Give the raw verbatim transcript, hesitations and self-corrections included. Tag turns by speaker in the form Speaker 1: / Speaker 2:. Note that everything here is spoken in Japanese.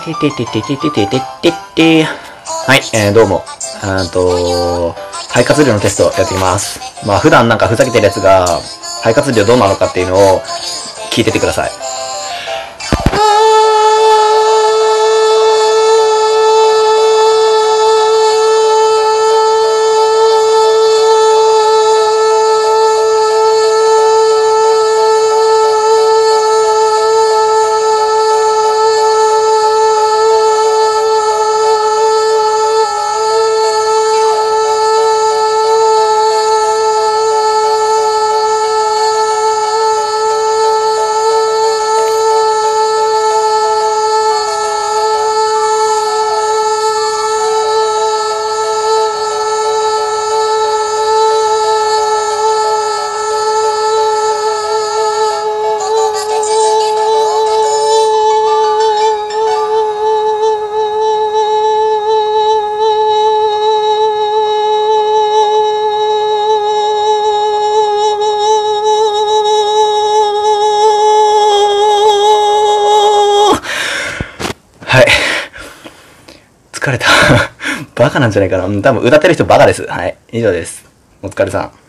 Speaker 1: ててててててててて。はい、えー、どうも。うんと、肺活量のテストやっていきます。まあ普段なんかふざけてるやつが、肺活量どうなのかっていうのを聞いててください。はい。疲れた。バカなんじゃないかな。多分歌ってる人バカです。はい。以上です。お疲れさん。